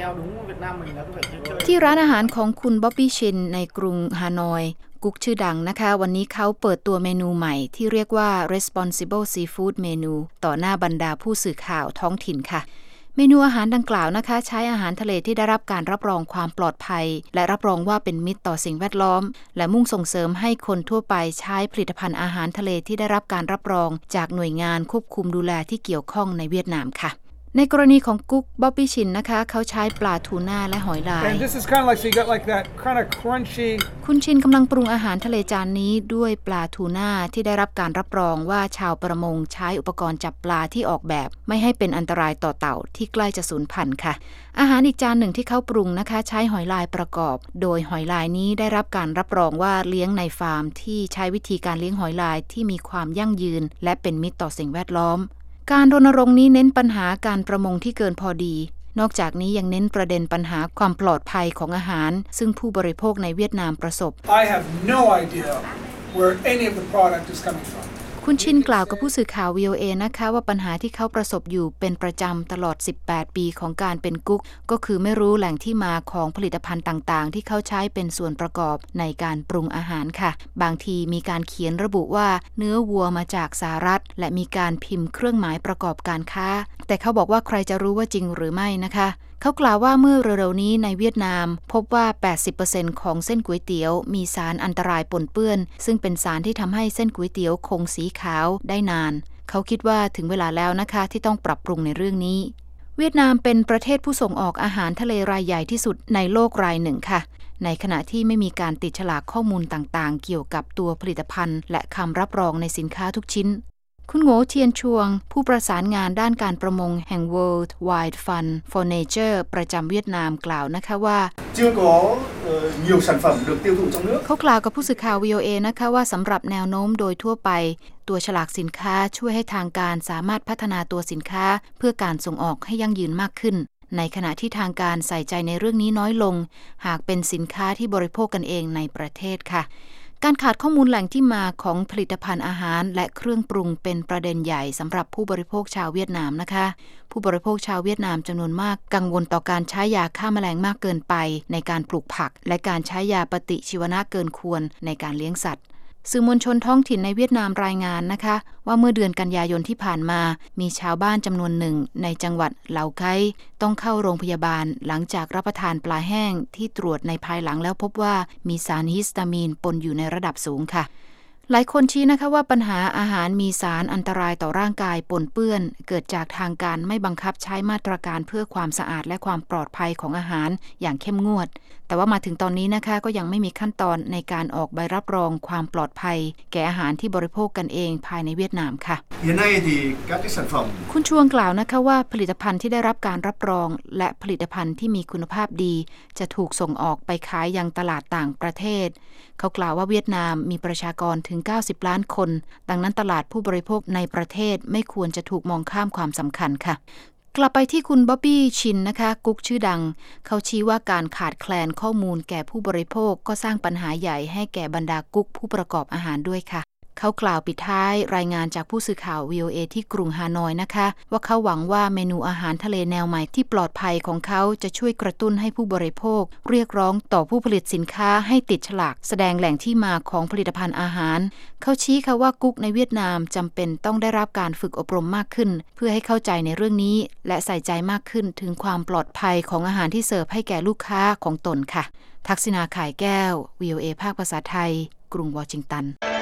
ที่ร้านอาหารของคุณบ๊อบบี้ชินในกรุงฮานอยกุ๊กชื่อดังนะคะวันนี้เขาเปิดตัวเมนูใหม่ที่เรียกว่า Responsible Seafood Menu ต่อหน้าบรรดาผู้สื่อข่าวท้องถิ่นค่ะเมนูอาหารดังกล่าวนะคะใช้อาหารทะเลที่ได้รับการรับรองความปลอดภัยและรับรองว่าเป็นมิตรต่อสิ่งแวดล้อมและมุ่งส่งเสริมให้คนทั่วไปใช้ผลิตภัณฑ์อาหารทะเลที่ได้รับการรับรองจากหน่วยงานควบคุมดูแลที่เกี่ยวข้องในเวียดนามค่ะในกรณีของกุ๊กบ๊อบบี้ชินนะคะเขาใช้ปลาทูน่าและหอยลายคุณชินกำลังปรุงอาหารทะเลจานนี้ด้วยปลาทูน่าที่ได้รับการรับรองว่าชาวประมงใช้อุปกรณ์จับปลาที่ออกแบบไม่ให้เป็นอันตรายต่อเต่าที่ใกล้จะสูญพันธุ์ค่ะอาหารอีกจานหนึ่งที่เขาปรุงนะคะใช้หอยลายประกอบโดยหอยลายนี้ได้รับการรับรองว่าเลี้ยงในฟาร์มที่ใช้วิธีการเลี้ยงหอยลายที่มีความยั่งยืนและเป็นมิตรต่อสิ่งแวดล้อมการรณรงค์นี้เน้นปัญหาการประมงที่เกินพอดีนอกจากนี้ยังเน้นประเด็นปัญหาความปลอดภัยของอาหารซึ่งผู้บริโภคในเวียดนามประสบ I have no idea where any of the product is coming from คุณชินกล่าวกับผู้สื่อข่าว VOA นะคะว่าปัญหาที่เขาประสบอยู่เป็นประจำตลอด18ปีของการเป็นกุ๊กก็คือไม่รู้แหล่งที่มาของผลิตภัณฑ์ต่างๆที่เขาใช้เป็นส่วนประกอบในการปรุงอาหารค่ะบางทีมีการเขียนระบุว่าเนื้อวัวมาจากสหรัฐและมีการพิมพ์เครื่องหมายประกอบการค้าแต่เขาบอกว่าใครจะรู้ว่าจริงหรือไม่นะคะเขากล่าวว่าเมื่อเร็วๆนี้ในเวียดนามพบว่า 80% ของเส้นก๋วยเตี๋ยวมีสารอันตรายปนเปื้อนซึ่งเป็นสารที่ทำให้เส้นก๋วยเตี๋ยวคงสีขาวได้นานเขาคิดว่าถึงเวลาแล้วนะคะที่ต้องปรับปรุงในเรื่องนี้เวียดนามเป็นประเทศผู้ส่งออกอาหารทะเลรายใหญ่ที่สุดในโลกรายหนึ่งค่ะในขณะที่ไม่มีการติดฉลากข้อมูลต่างๆเกี่ยวกับตัวผลิตภัณฑ์และคำรับรองในสินค้าทุกชิ้นคุณโง่เทียนชวงผู้ประสานงานด้านการประมงแห่ง World Wide Fund for Nature ประจำเวียดนามกล่าวนะคะว่าเขากล่าวกับผู้สื่อข่าว VOA นะคะว่าสำหรับแนวโน้มโดยทั่วไปตัวฉลากสินค้าช่วยให้ทางการสามารถพัฒนาตัวสินค้าเพื่อการส่งออกให้ยั่งยืนมากขึ้นในขณะที่ทางการใส่ใจในเรื่องนี้น้อยลงหากเป็นสินค้าที่บริโภคกันเองในประเทศค่ะการขาดข้อมูลแหล่งที่มาของผลิตภัณฑ์อาหารและเครื่องปรุงเป็นประเด็นใหญ่สำหรับผู้บริโภคชาวเวียดนามนะคะผู้บริโภคชาวเวียดนามจำนวนมากกังวลต่อการใช้ยาฆ่าแมลงมากเกินไปในการปลูกผักและการใช้ยาปฏิชีวนะเกินควรในการเลี้ยงสัตว์สื่อมวลชนท้องถิ่นในเวียดนามรายงานนะคะว่าเมื่อเดือนกันยายนที่ผ่านมามีชาวบ้านจำนวนหนึ่งในจังหวัดเหลาไก้ต้องเข้าโรงพยาบาลหลังจากรับประทานปลาแห้งที่ตรวจในภายหลังแล้วพบว่ามีสารฮิสตามีนปนอยู่ในระดับสูงค่ะหลายคนชี้นะคะว่าปัญหาอาหารมีสารอันตรายต่อร่างกายปนเปื้อนเกิดจากทางการไม่บังคับใช้มาตรการเพื่อความสะอาดและความปลอดภัยของอาหารอย่างเข้มงวดแต่ว่ามาถึงตอนนี้นะคะก็ยังไม่มีขั้นตอนในการออกใบรับรองความปลอดภัยแก่อาหารที่บริโภคกันเองภายในเวียดนามค่ะคุณชวงกล่าวนะคะว่าผลิตภัณฑ์ที่ได้รับการรับรองและผลิตภัณฑ์ที่มีคุณภาพดีจะถูกส่งออกไปขายยังตลาดต่างประเทศเขากล่าวว่าเวียดนามมีประชากรถึง90 ล้านคนดังนั้นตลาดผู้บริโภคในประเทศไม่ควรจะถูกมองข้ามความสำคัญค่ะกลับไปที่คุณบ๊อบบี้ชินนะคะกุ๊กชื่อดังเขาชี้ว่าการขาดแคลนข้อมูลแก่ผู้บริโภคก็สร้างปัญหาใหญ่ให้แก่บรรดากุ๊กผู้ประกอบอาหารด้วยค่ะเขากล่าวปิดท้ายรายงานจากผู้สื่อข่าว VOA ที่กรุงฮานอยนะคะว่าเขาหวังว่าเมนูอาหารทะเลแนวใหม่ที่ปลอดภัยของเขาจะช่วยกระตุ้นให้ผู้บริโภคเรียกร้องต่อผู้ผลิตสินค้าให้ติดฉลากแสดงแหล่งที่มาของผลิตภัณฑ์อาหารเขาชี้ค่ะว่ากุ๊กในเวียดนามจำเป็นต้องได้รับการฝึกอบรมมากขึ้นเพื่อให้เข้าใจในเรื่องนี้และใส่ใจมากขึ้นถึงความปลอดภัยของอาหารที่เสิร์ฟให้แก่ลูกค้าของตนค่ะทักษิณา ข่ายแก้ว VOA ภาคภาษาไทยกรุงวอชิงตัน